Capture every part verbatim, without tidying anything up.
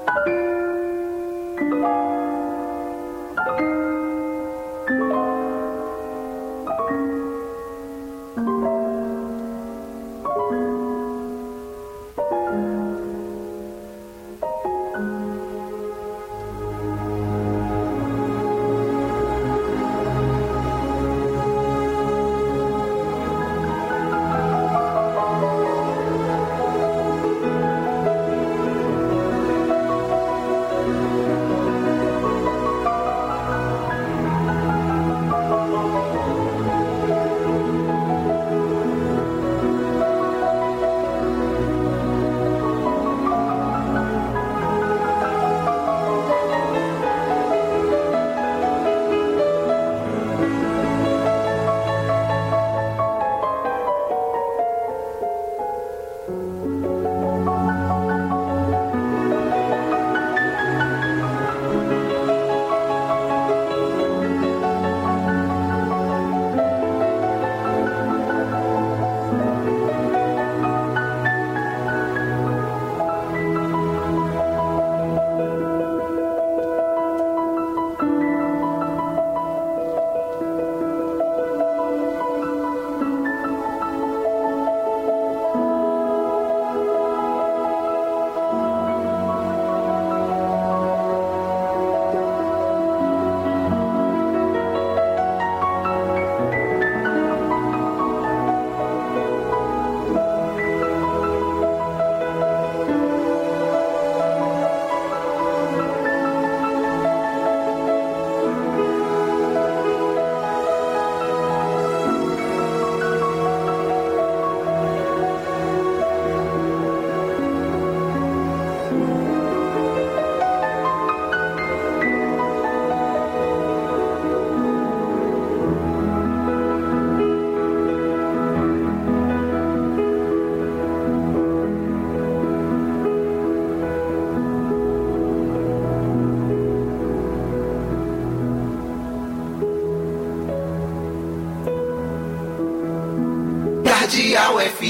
Cardeal F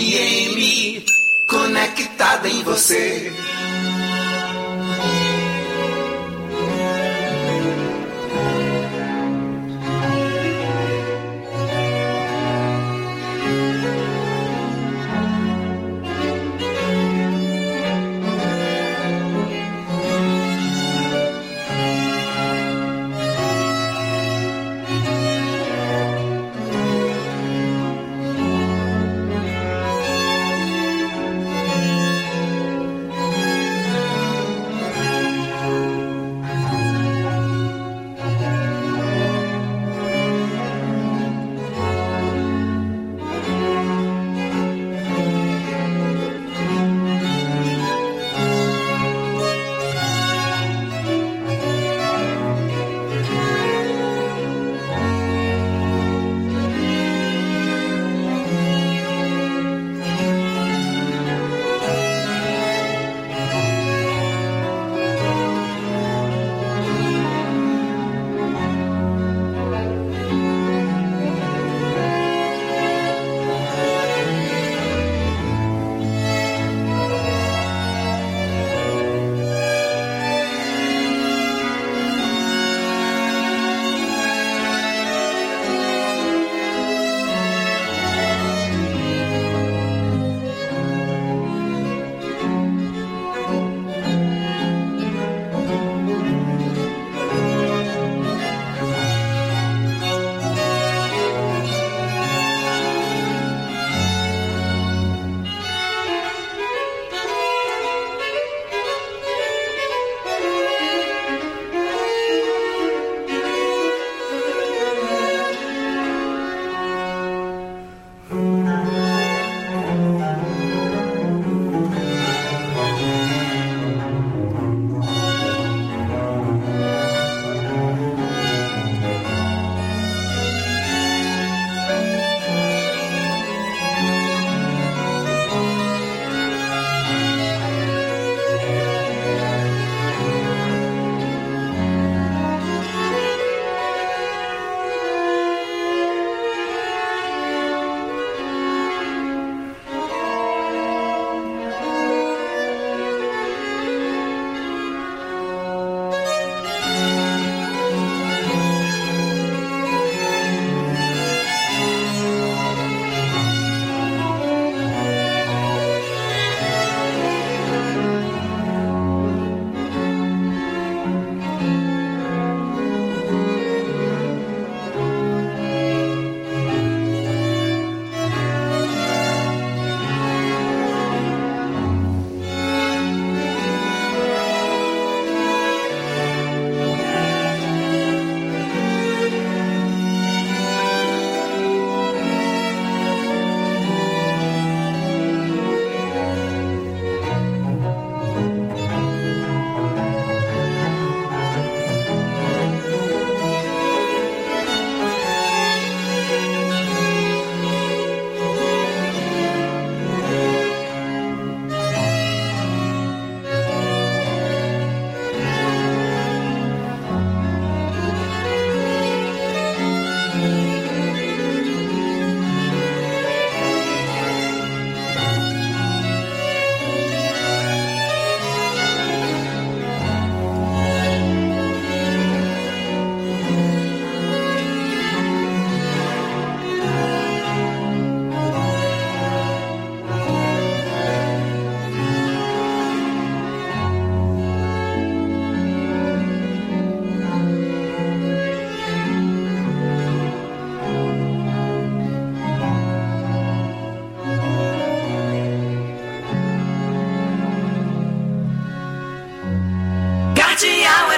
M, conectada em você.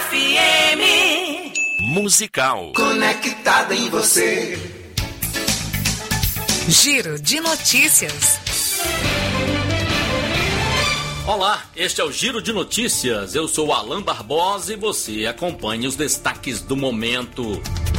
F M. Musical. Conectada em você. Giro de notícias. Olá, este é o Giro de Notícias. Eu sou Alan Barbosa e você acompanha os destaques do momento.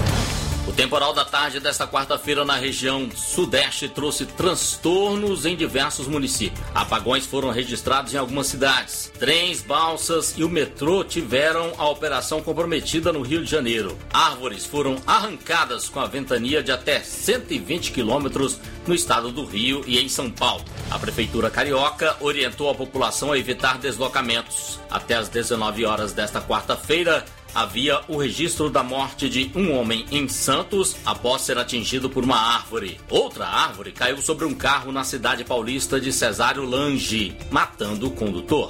O temporal da tarde desta quarta-feira na região sudeste trouxe transtornos em diversos municípios. Apagões foram registrados em algumas cidades. Trens, balsas e o metrô tiveram a operação comprometida no Rio de Janeiro. Árvores foram arrancadas com a ventania de até cento e vinte quilômetros no estado do Rio e em São Paulo. A Prefeitura Carioca orientou a população a evitar deslocamentos. Até às dezenove horas desta quarta-feira, havia o registro da morte de um homem em Santos após ser atingido por uma árvore. Outra árvore caiu sobre um carro na cidade paulista de Cesário Lange, matando o condutor.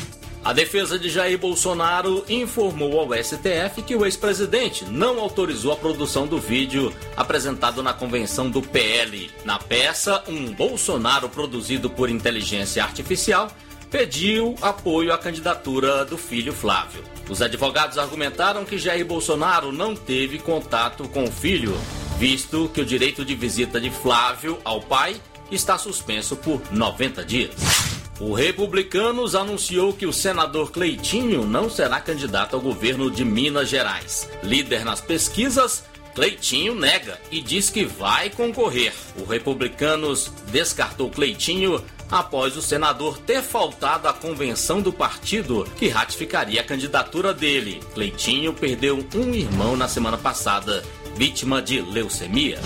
A defesa de Jair Bolsonaro informou ao S T F que o ex-presidente não autorizou a produção do vídeo apresentado na convenção do P L. Na peça, um Bolsonaro produzido por inteligência artificial pediu apoio à candidatura do filho Flávio. Os advogados argumentaram que Jair Bolsonaro não teve contato com o filho, visto que o direito de visita de Flávio ao pai está suspenso por noventa dias. O Republicanos anunciou que o senador Cleitinho não será candidato ao governo de Minas Gerais. Líder nas pesquisas, Cleitinho nega e diz que vai concorrer. O Republicanos descartou Cleitinho após o senador ter faltado à convenção do partido que ratificaria a candidatura dele. Cleitinho perdeu um irmão na semana passada, vítima de leucemia.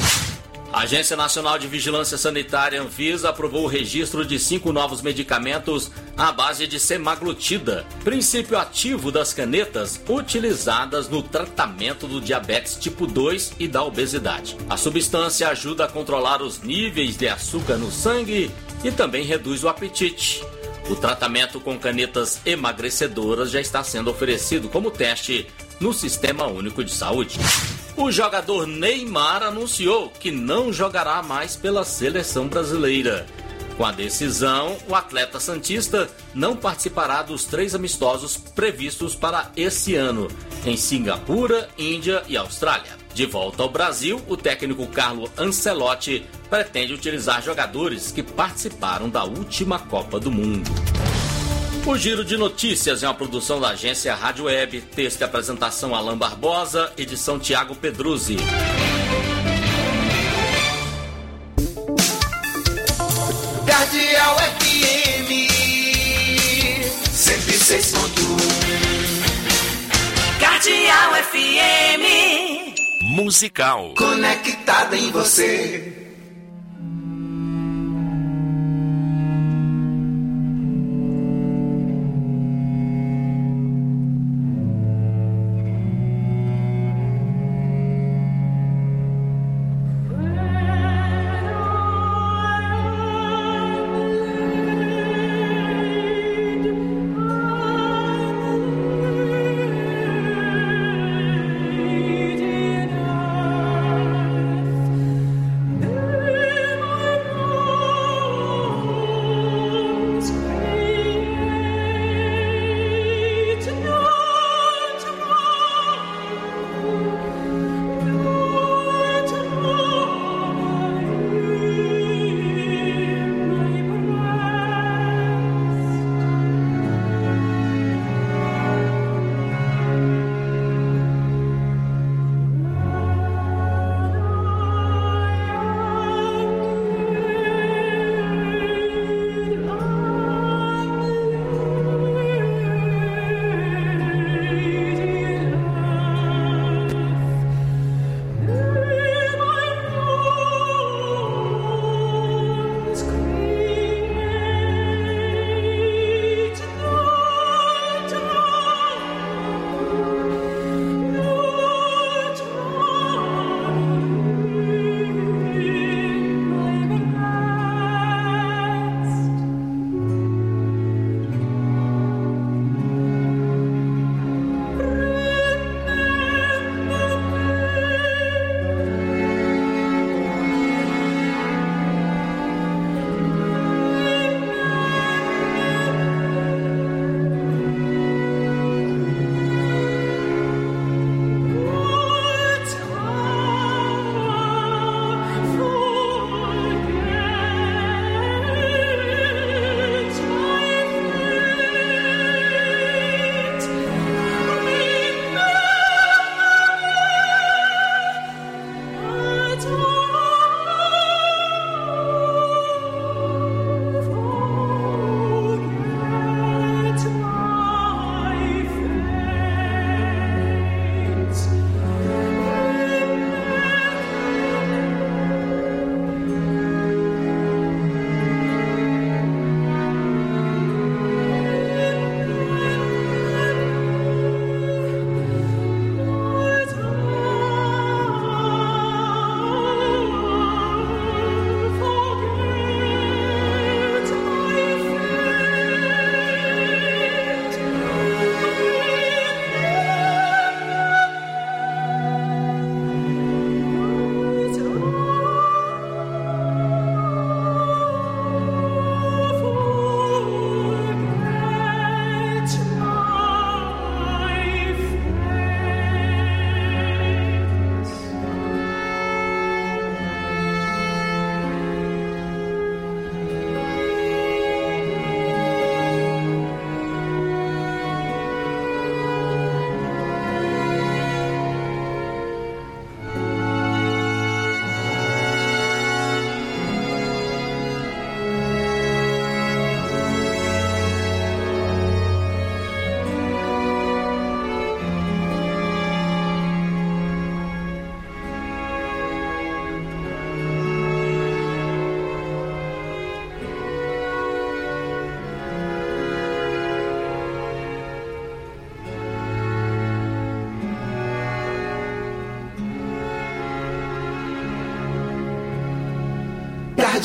A Agência Nacional de Vigilância Sanitária, Anvisa, aprovou o registro de cinco novos medicamentos à base de semaglutida, princípio ativo das canetas utilizadas no tratamento do diabetes tipo dois e da obesidade. A substância ajuda a controlar os níveis de açúcar no sangue e também reduz o apetite. O tratamento com canetas emagrecedoras já está sendo oferecido como teste no Sistema Único de Saúde. O jogador Neymar anunciou que não jogará mais pela seleção brasileira. Com a decisão, o atleta santista não participará dos três amistosos previstos para esse ano, em Singapura, Índia e Austrália. De volta ao Brasil, o técnico Carlo Ancelotti pretende utilizar jogadores que participaram da última Copa do Mundo. O Giro de Notícias é uma produção da agência Rádio Web, texto e apresentação Alan Barbosa, edição Tiago Pedruzzi. Cardeal F M cento e seis ponto um. Cardeal F M Musical. Conectada em você. No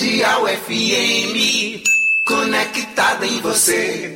Mundial F M, conectada em você.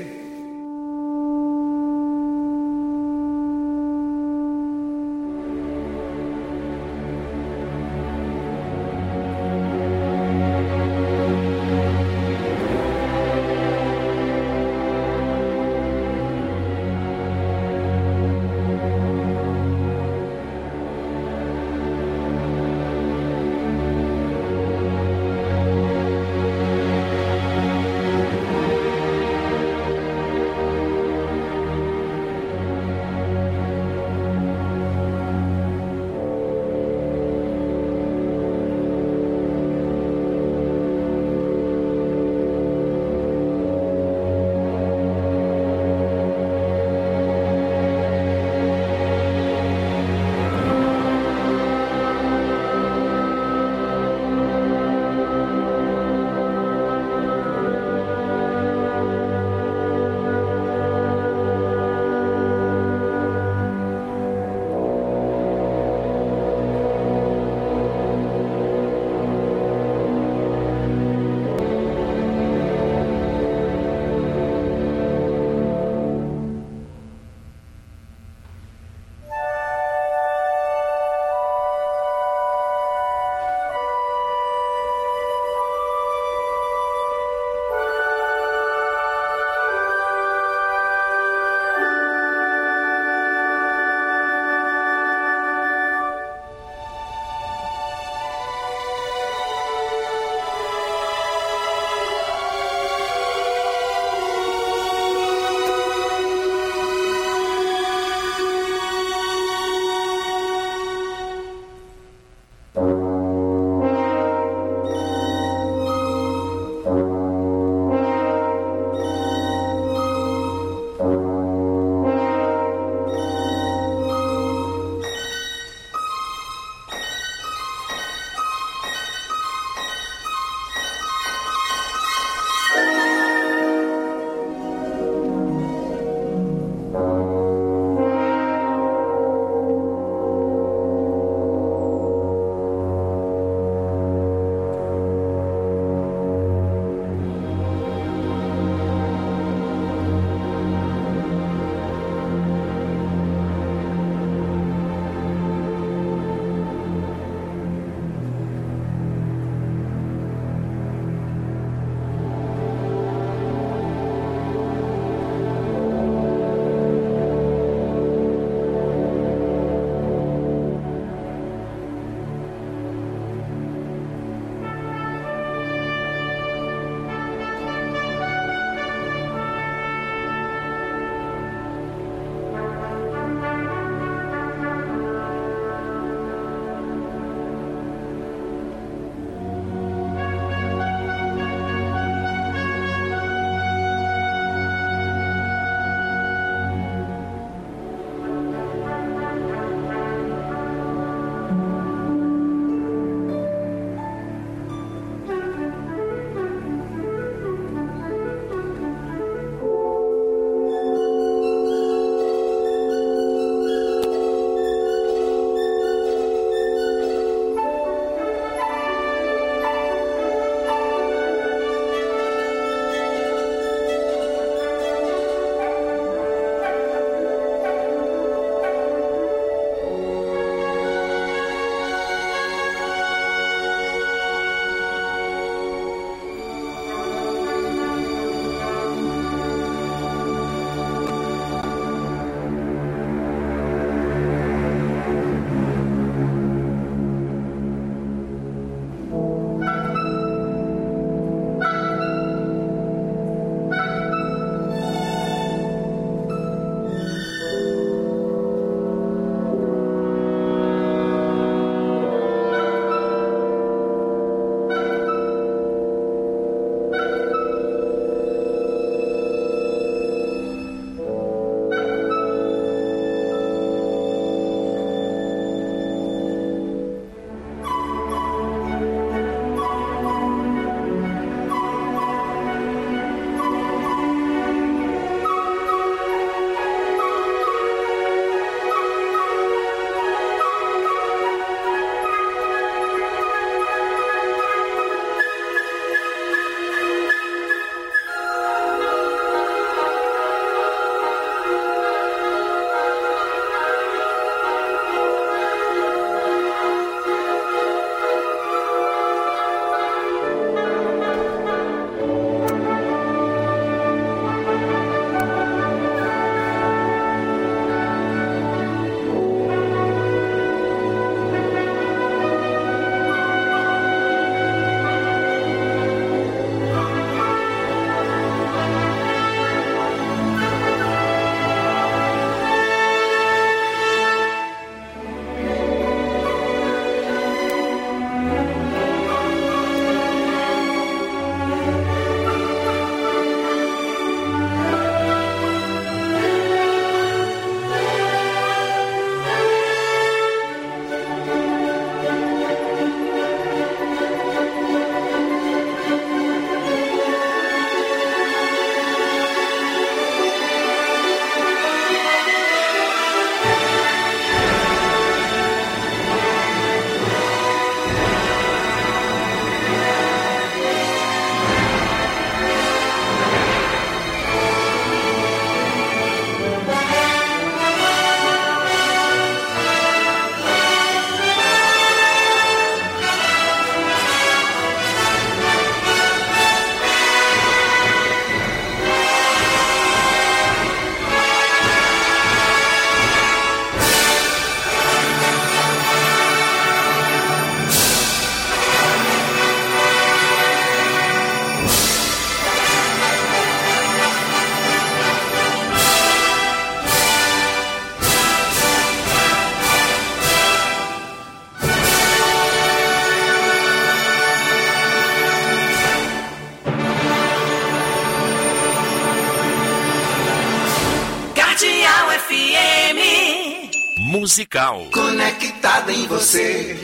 musical. Conectada em você.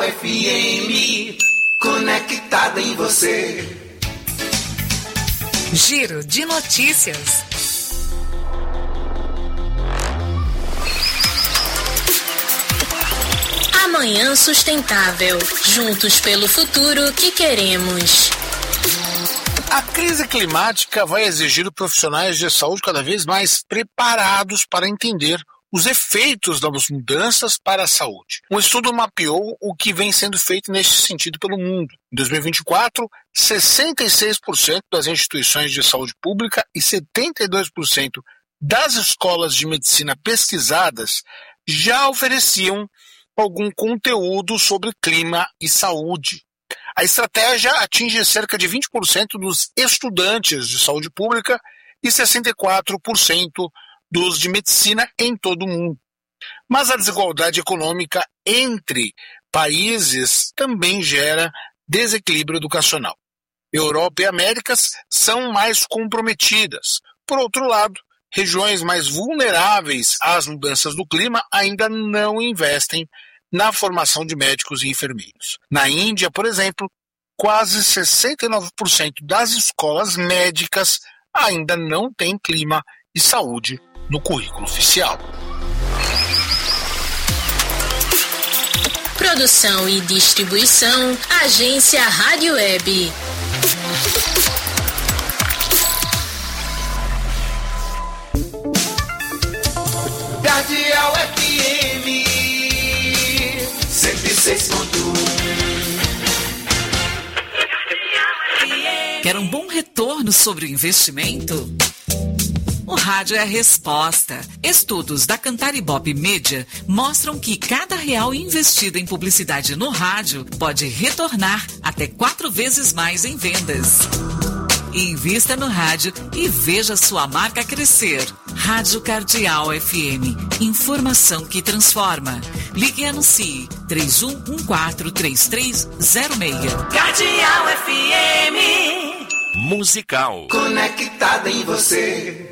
F M, conectada em você. Giro de notícias. Amanhã Sustentável. Juntos pelo futuro que queremos. A crise climática vai exigir profissionais de saúde cada vez mais preparados para entender os efeitos das mudanças para a saúde. Um estudo mapeou o que vem sendo feito neste sentido pelo mundo. Em dois mil e vinte e quatro, sessenta e seis por cento das instituições de saúde pública e setenta e dois por cento das escolas de medicina pesquisadas já ofereciam algum conteúdo sobre clima e saúde. A estratégia atinge cerca de vinte por cento dos estudantes de saúde pública e sessenta e quatro por cento dos de medicina em todo o mundo. Mas a desigualdade econômica entre países também gera desequilíbrio educacional. Europa e Américas são mais comprometidas. Por outro lado, regiões mais vulneráveis às mudanças do clima ainda não investem na formação de médicos e enfermeiros. Na Índia, por exemplo, quase sessenta e nove por cento das escolas médicas ainda não têm clima e saúde no currículo oficial. Produção e distribuição, Agência Rádio Web. Cardeal F M cento e seis ponto um. Quer um bom retorno sobre o investimento? O rádio é a resposta. Estudos da Cantar Ibope Media mostram que cada real investido em publicidade no rádio pode retornar até quatro vezes mais em vendas. Invista no rádio e veja sua marca crescer. Rádio Cardeal F M. Informação que transforma. Ligue e anuncie três um um quatro três três zero seis. Cardeal F M. Musical. Conectada em você.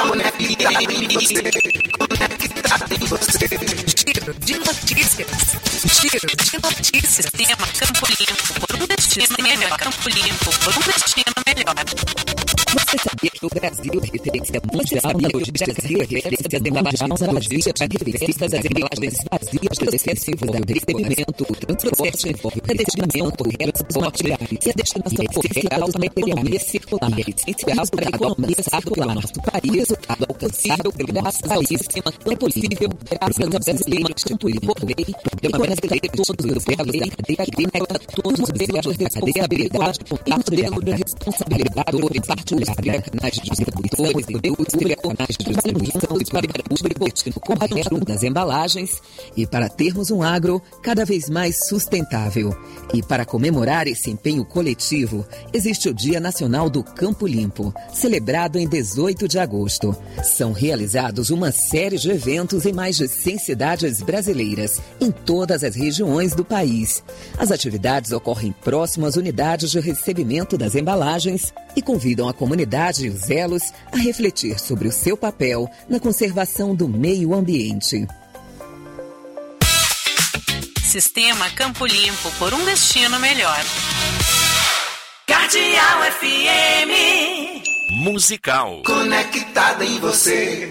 Conectado em você. Conectado em você. Giro de notícias. Giro de notícias. Tema Campo Limpo por um destino melhor. Campo Limpo por um destino melhor. Você sabia que o Brasil é referência mundial na logística? Brasil é referência mundial na logística, referência das embalagens vazias excessivas do recebimento, o transporte, o redimensionamento, o transporte e a destinação oficial do material circular, essencial para a economia circular. Nosso país, alcançado pelo nosso país, é possível, graças ao brasileiro, instituído por lei, programa brasileiro, todos os velos da cadeia agrícola, todos os velos da cadeia habilidade, modelo de responsabilidade particular nas distribuidores e canais de distribuição para o público correto das embalagens e para termos um agro cada vez mais sustentável. E para comemorar esse empenho coletivo, existe o Dia Nacional do Campo Limpo, celebrado em dezoito de agosto. São realizados uma série de eventos em mais de cem cidades brasileiras, em todas as regiões do país. As atividades ocorrem próximo às unidades de recebimento das embalagens e convidam a comunidade e os elos a refletir sobre o seu papel na conservação do meio ambiente. Sistema Campo Limpo por um destino melhor. Cardeal F M. Musical. Conectada em você.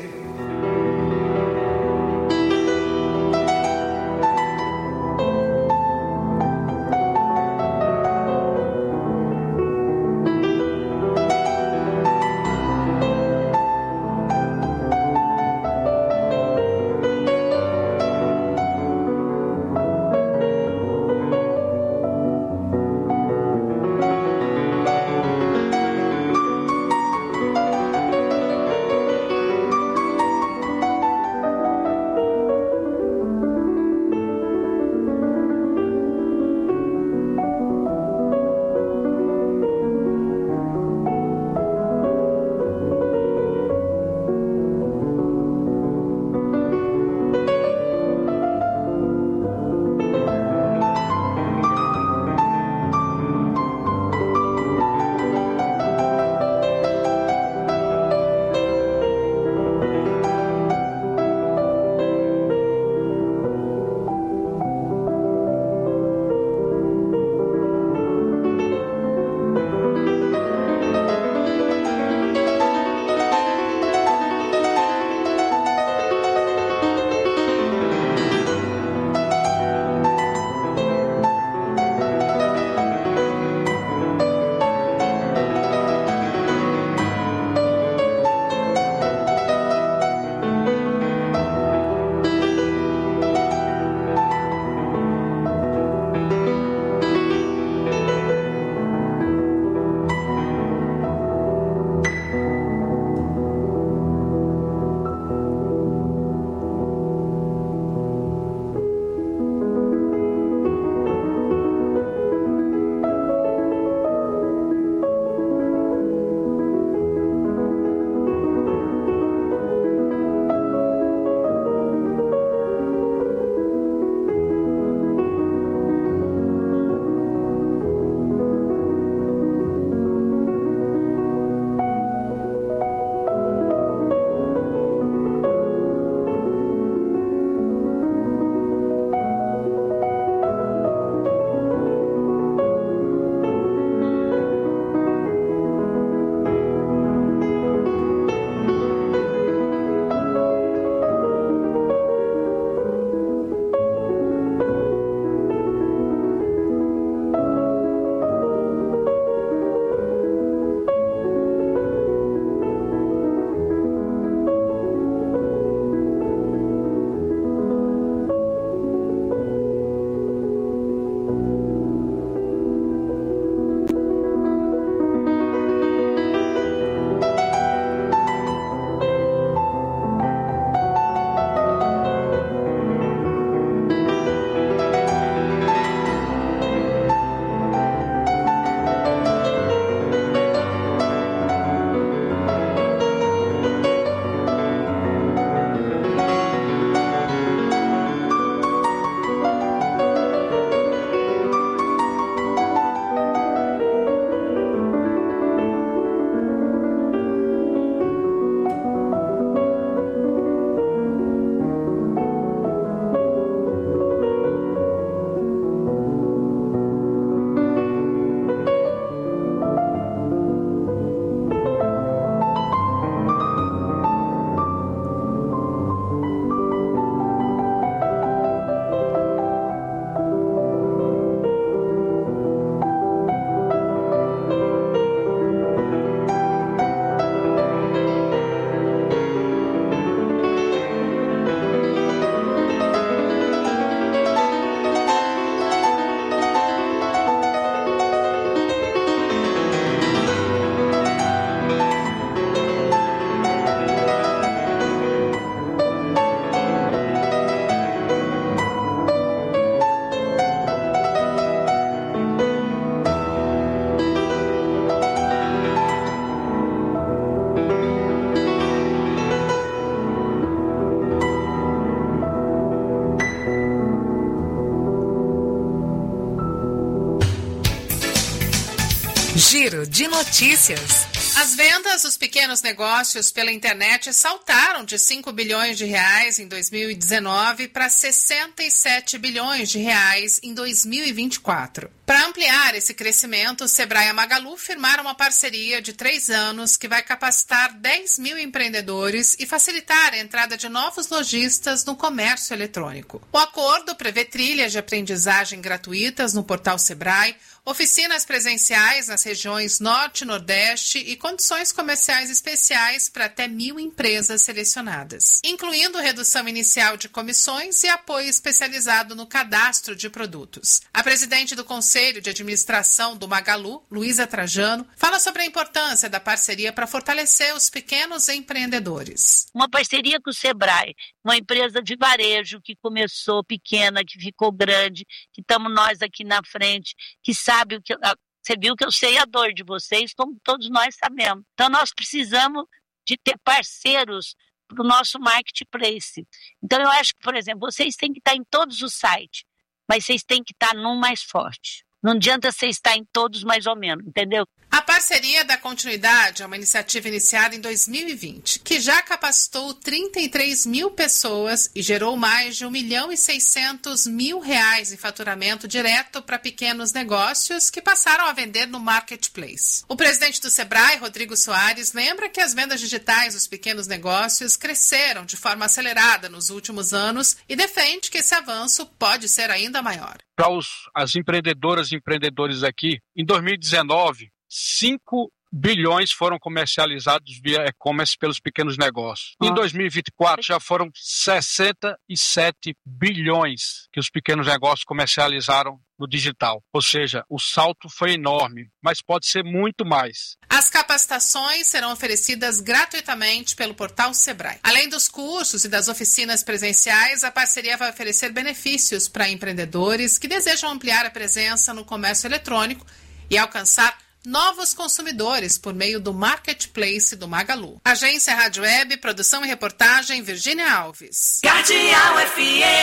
Giro de Notícias. As vendas dos pequenos negócios pela internet saltaram de cinco bilhões de reais em dois mil e dezenove para sessenta e sete bilhões de reais em dois mil e vinte e quatro. Para ampliar esse crescimento, o Sebrae e a Magalu firmaram uma parceria de três anos que vai capacitar dez mil empreendedores e facilitar a entrada de novos lojistas no comércio eletrônico. O acordo prevê trilhas de aprendizagem gratuitas no portal Sebrae, oficinas presenciais nas regiões Norte e Nordeste e condições comerciais especiais para até mil empresas selecionadas, incluindo redução inicial de comissões e apoio especializado no cadastro de produtos. A presidente do Conselho de Administração do Magalu, Luísa Trajano, fala sobre a importância da parceria para fortalecer os pequenos empreendedores. Uma parceria com o Sebrae, uma empresa de varejo que começou pequena, que ficou grande, que estamos nós aqui na frente, que sabe o que... Você viu que eu sei a dor de vocês, como todos nós sabemos. Então, nós precisamos de ter parceiros para o nosso marketplace. Então, eu acho que, por exemplo, vocês têm que estar em todos os sites, mas vocês têm que estar num mais forte. Não adianta você estar em todos mais ou menos, entendeu? A parceria dá continuidade a uma iniciativa iniciada em dois mil e vinte, que já capacitou trinta e três mil pessoas e gerou mais de um milhão e seiscentos mil reais em faturamento direto para pequenos negócios que passaram a vender no marketplace. O presidente do Sebrae, Rodrigo Soares, lembra que as vendas digitais dos pequenos negócios cresceram de forma acelerada nos últimos anos e defende que esse avanço pode ser ainda maior. Para os, as empreendedoras e empreendedores aqui, em dois mil e dezenove, cinco bilhões foram comercializados via e-commerce pelos pequenos negócios. Em dois mil e vinte e quatro já foram sessenta e sete bilhões que os pequenos negócios comercializaram no digital. Ou seja, o salto foi enorme, mas pode ser muito mais. As capacitações serão oferecidas gratuitamente pelo portal Sebrae. Além dos cursos e das oficinas presenciais, a parceria vai oferecer benefícios para empreendedores que desejam ampliar a presença no comércio eletrônico e alcançar novos consumidores por meio do marketplace do Magalu. Agência Rádio Web, produção e reportagem, Virgínia Alves. Cardeal F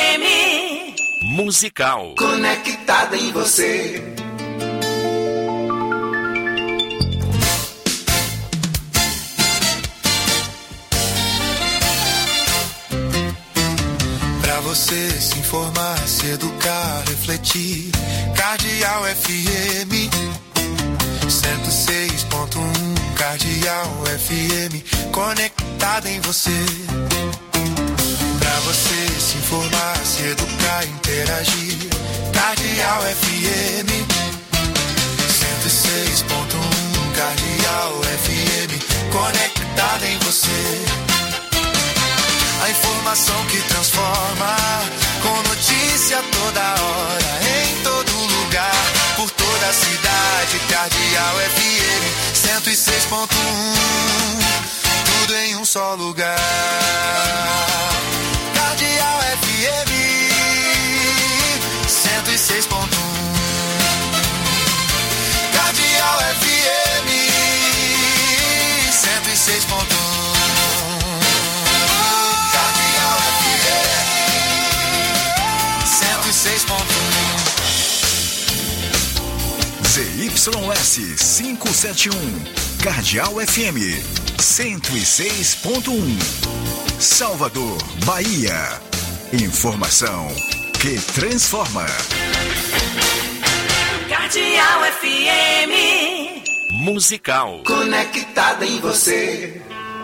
M. Musical. Conectada em você. Pra você se informar, se educar, refletir. Cardeal F M. cento e seis ponto um, Cardeal F M, conectada em você. Pra você se informar, se educar, interagir. Cardeal F M, cento e seis ponto um, Cardeal F M, conectada em você. A informação que transforma, com notícia toda hora, em todo lugar, por toda a cidade. Cardeal F M, cento e seis ponto um, tudo em um só lugar. Cardeal F M, cento e seis ponto um. Cardeal F M, cento e seis ponto um. Cardeal F M, cento e seis ponto um. Z Y S quinhentos e setenta e um, Cardeal F M, cento e seis ponto um, Salvador, Bahia. Informação que transforma. Cardeal F M. Musical. Conectada em você.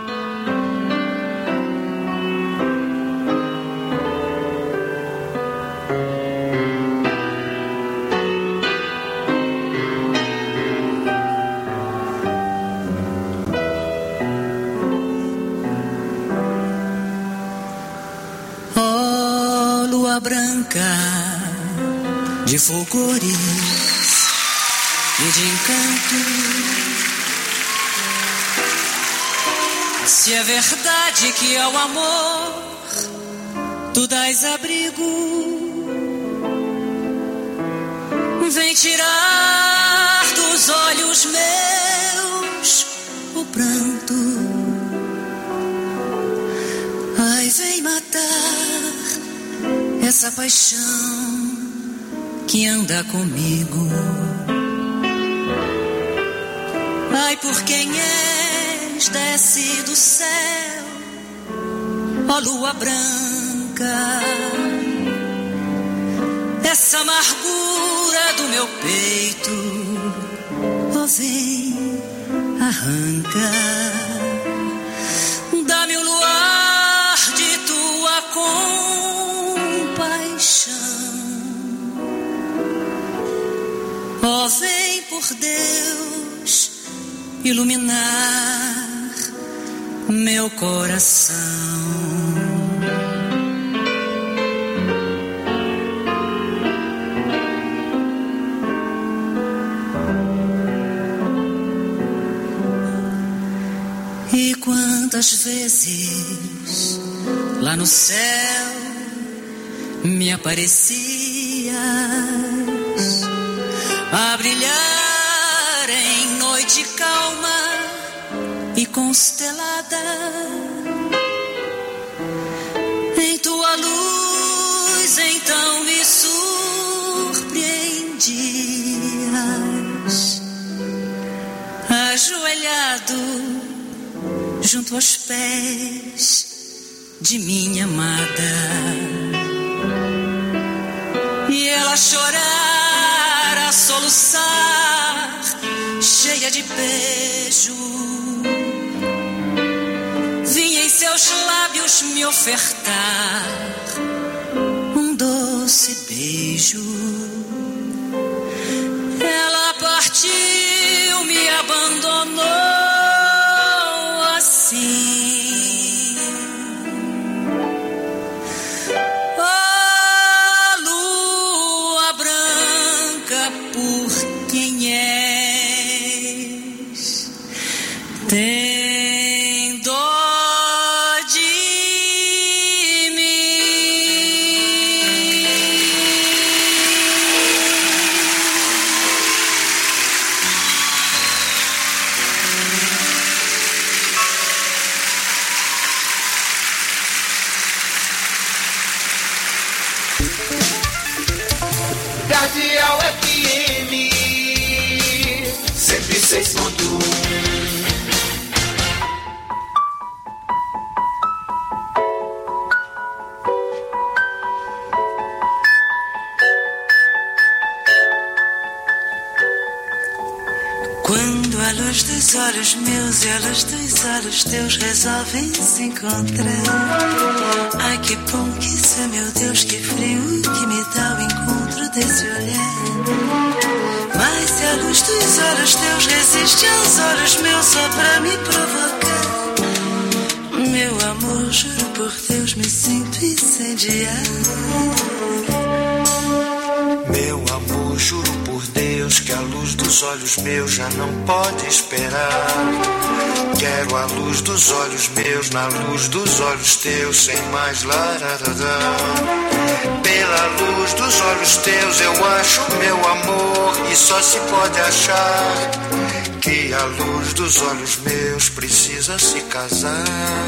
Branca de fulgores e de encanto. Se é verdade que ao amor tu dás abrigo, vem tirar dos olhos meus o pranto. Ai, vem matar essa paixão que anda comigo. Ai, por quem és, desce do céu, ó lua branca, essa amargura do meu peito, ó vem, arranca, dá-me o luar de tua compaixão, ó vem por Deus iluminar meu coração. E quantas vezes lá no céu me aparecias a brilhar em noite calma e constelada, em tua luz então me surpreendias, ajoelhado junto aos pés de minha amada, e ela chorar, a soluçar, cheia de beijo, vinha em seus lábios me ofertar um doce beijo. Ela partiu, me abandonou assim. Oh, lua branca, por quem és, tem dó de mim. Cardeal F M cento e seis ponto um. Quando a luz dos olhos meus e a luz dos olhos teus resolvem se encontrar, ai que bom que isso é, meu Deus, que frio que me dá o encontro desse olhar. Mas se a luz dos olhos teus resiste aos olhos meus só pra me provocar, meu amor, juro por Deus, me sinto incendiar. Meu amor, juro por Deus que a luz dos olhos meus já não pode esperar. Quero a luz dos olhos meus na luz dos olhos teus, sem mais lararará. Pela luz dos olhos teus eu acho meu amor, e só se pode achar que a luz dos olhos meus precisa se casar.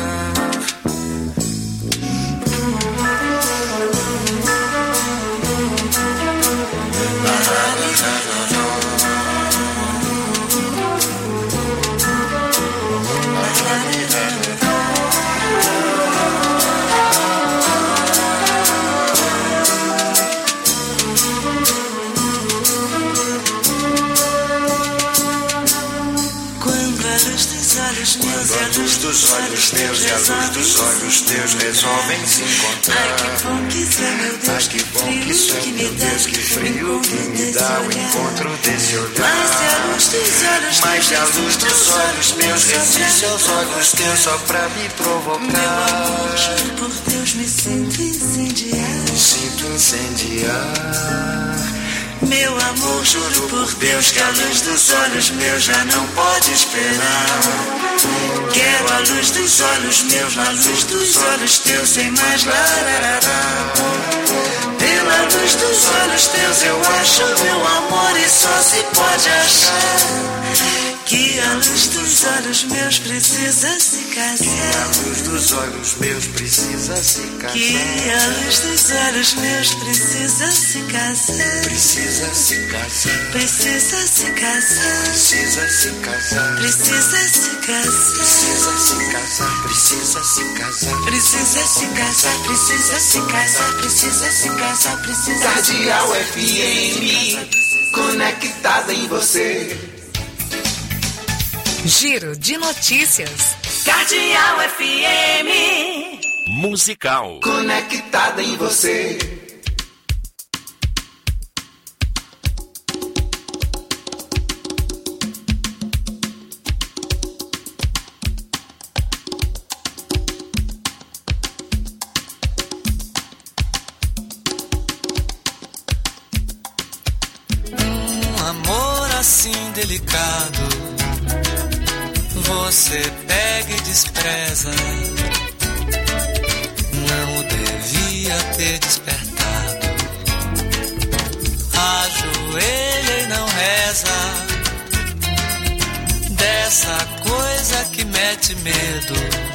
Quando a luz dos olhos meus e a luz dos olhos teus resolvem se encontrar, ai que bom que isso é, meu Deus, ai que bom que isso é, meu Deus, que frio que me dá o encontro desse olhar. Mas se a luz dos olhos Mas se a luz dos olhos meus resiste aos olhos teus só pra me provocar, meu amor, juro por Deus, me sinto incendiar. Me sinto incendiar. Meu amor, juro por Deus que a luz dos olhos meus já não pode esperar. Quero a luz dos olhos meus na luz dos olhos teus, sem mais lararará. Pela luz dos olhos teus eu acho meu amor, e só se pode achar Que a luz dos olhos meus precisa se casar. Que a luz dos olhos meus precisa se casar. Que a luz dos olhos meus precisa se casar. Precisa se casar. Precisa se casar. Precisa se casar. Precisa se casar. Precisa se casar. Precisa se casar. Precisa se casar. Precisa se casar. Precisa se casar. Precisa se casar. Cardeal F M, conectada em você. Giro de notícias. Cardeal F M, musical. Conectada em você. Um amor assim delicado você pega e despreza. Não o devia ter despertado. Ajoelha e não reza dessa coisa que mete medo.